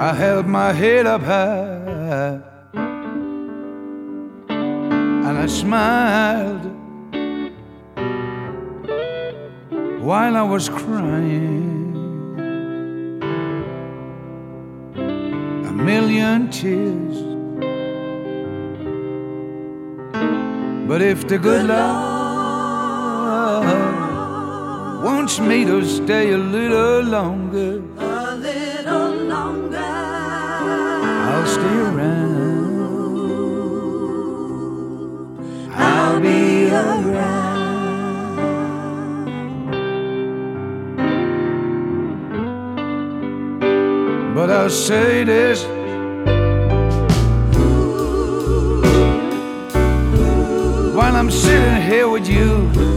I held my head up high and I smiled while I was crying. A million tears, but if the good Lord wants me to stay a little longer, I'll stay around. I'll be around. But I'll say this, while I'm sitting here with you,